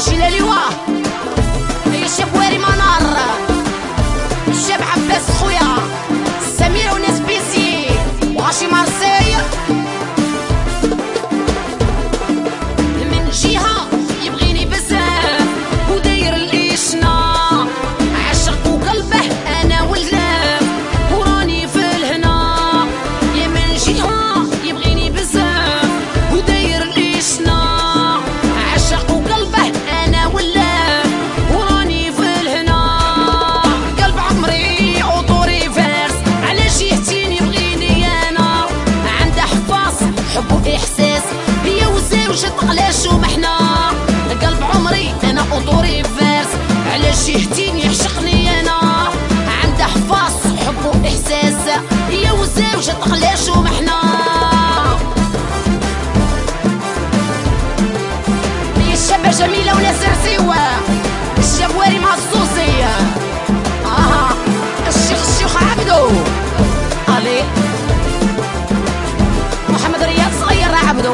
جلالي واه هي الشاب واري منار الشاب عباس خويا سميرة وناس بيسي وغاشي مارسي من جهة يبغيني بزاف وداير الإشنا عشق وقلبه أنا ولداف وراني في الهنا يا من جهة يبغيني بزاف وداير الإشنا عشق وقلبه أنا ولداف وراني في الهنا قلب عمري أوطوري فارس علاش يهتين يبغيني أنا عنده حفاظ حب وإحساس هي وزوجة تقلاش ومحنا قلب عمري أنا أوطوري فارس علاش يهتين يعشقني أنا عنده حفاظ حب وإحساس هي وزوجة تقلاش ومحنا هي الشابة جميلة وناس رسيوة الشاب واري مع الصوصية الشيخ عبدو علي محمد رياض صغير عبدو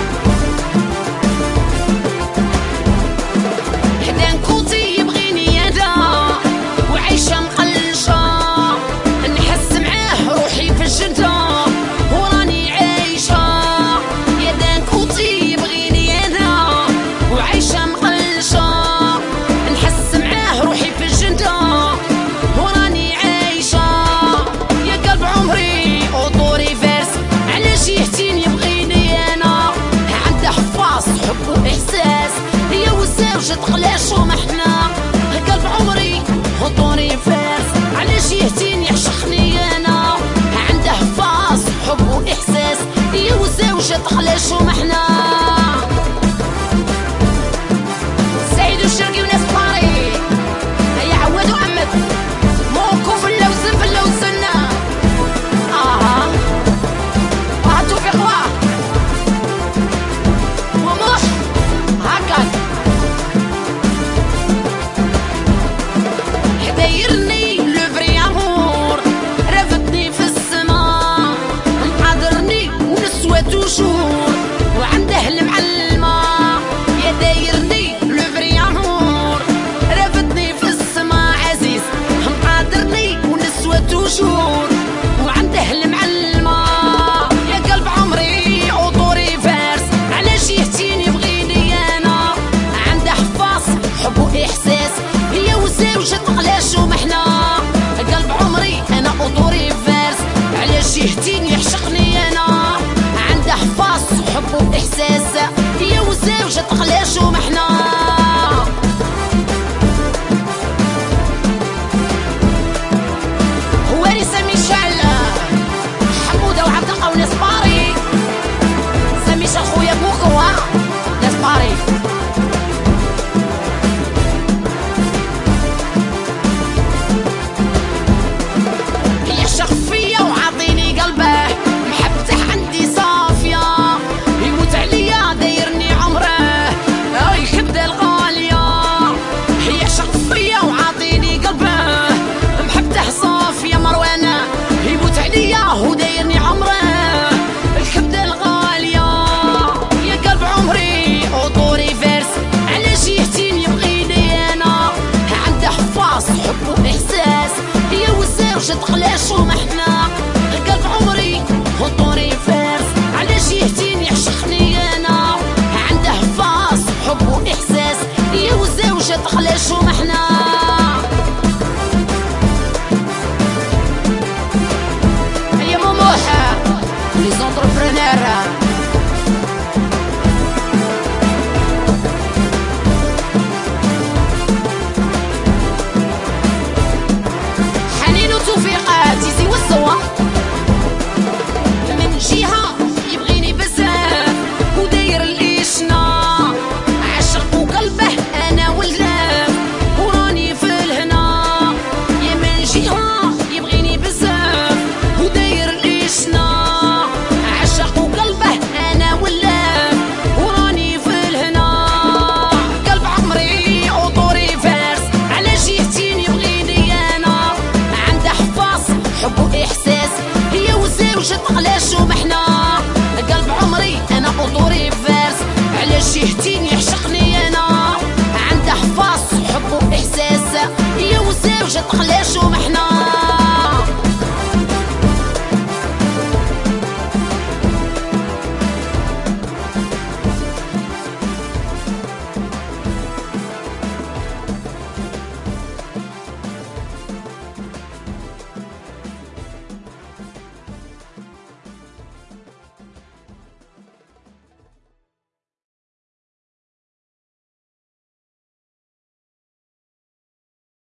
حدان كوتي يبغيني انا وعيشة مقلشة نحس معاه روحي في الجنة وراني عايشة يا دان كوتي يبغيني انا وعيشة مقلشة نحس معاه روحي في الجنة وراني عايشة يا قلب عمري أوطوري فارس علاش يهتين يبغيني انا عنده حفاظ حب وإحساس هي وزوجة تقلاش ومحنا قلب عمري أوطوري فارس علاش يهتين يعشقني انا عنده حفاظ حب وإحساس هي وزوجة تقلاش ومحنا سعيد والشرقي وناس باري هيا عواد وأمد موقف اللوزن في اللوزن توفيق واه وموح هكاك حدايرني لو فري امور رافدني في السما مقادرني ونسوى توجور وعنده المعلمة يا دايرني لو فري امور رافدني في السما عزيز مقادرني ونسوى توجور وعنده المعلمة يا قلب عمري أوطوري فارس علاش يهتين يبغيني أنا عنده حفاظ حب وإحساس هي وزوجة تقلاش ومحنا قلب عمري أنا أوطوري فارس علاش يهتين يعشقني أنا عنده حفاظ حب وإحساس هي وزوجة تقلاش ومحنا هواري سامي شعل حمودة وعبد القوي وناس باري سامي خويا بوكو ناس باري يعشق فيا وعاطيني قلبه محبته عندي صافية يموت عليا دايرني عمره الكبدة الغالية يعشق فيا وعاطيني قلبه محبته صافية مروانة يموت عليا ودايرني عمره الكبدة الغالية يا قلب عمري أوطوري فارس علاش يهتين يبغيني أنا عنده حفاظ حب وإحساس هي وزوجة تقلاش ومحنا قلب عمري أوطوري فارس علاش يهتين يعشقني أنا عنده حفاظ حب وإحساس هي وزوجة تقلاش ومحنا هيا مموحة لي زونتربرونور حنين وتوفيقات يزي والزوا من جهة يبغيني بزاف وداير الإشنا عشق وقلبه أنا ولداف وراني في الهنا يا من جهة يبغيني بزاف وداير الإشنا عشق وقلبه أنا ولداف وراني في الهنا قلب عمري أوطوري فارس علاش يهتين يبغيني أنا عنده حفاظ حب وإحساس هي وزوجة تقلاش ومحنا قلب عمري أنا أوطوري فارس علاش يهتين يعشقني أنا وجد تخليش وما